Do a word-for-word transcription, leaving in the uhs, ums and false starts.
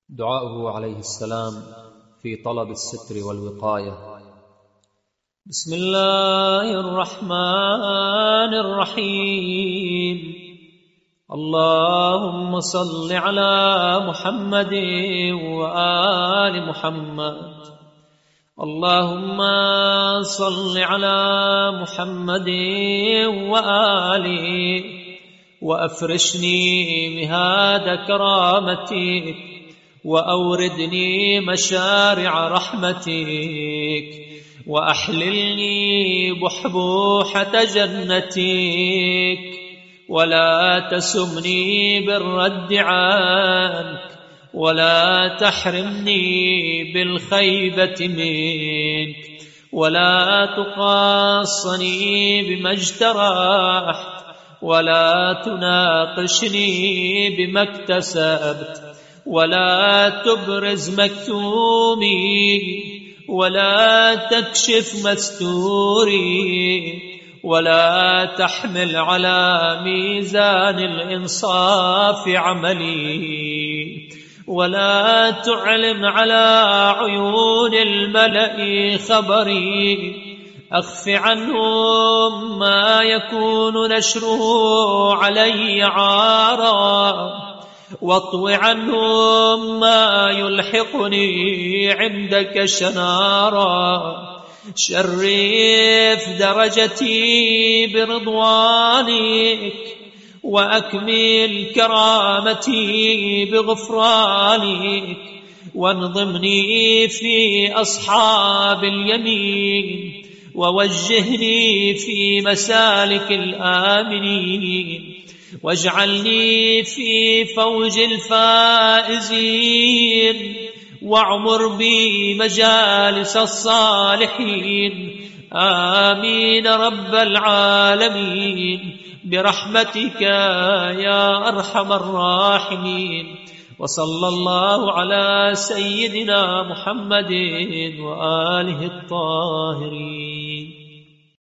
دعاؤه عليه السلام في طلب الستر والوقاية. بسم الله الرحمن الرحيم. اللهم صل على محمد وآل محمد. اللهم صل على محمد وآله وأفرشني مهاد كرامتك وأوردني مشارع رحمتك وأحللني بحبوحة جنتك ولا تسمني بالرد عنك ولا تحرمني بالخيبة منك ولا تقاصني بما اجترحت ولا تناقشني بما اكتسبت ولا تبرز مكتومي ولا تكشف مستوري ولا تحمل على ميزان الإنصاف عملي ولا تعلن على عيون الملأ خبري. أخف عنهم ما يكون نشره علي عارا واطو عنهم ما يلحقني عندك شنارا. شرف درجتي برضوانك وأكمل كرامتي بغفرانك وانظمني في أصحاب اليمين ووجهني في مسالك الآمنين واجعلني في فوج الفائزين واعمر بي مجالس الصالحين. آمين رب العالمين برحمتك يا أرحم الراحمين. وصلى الله على سيدنا محمد وآله الطاهرين.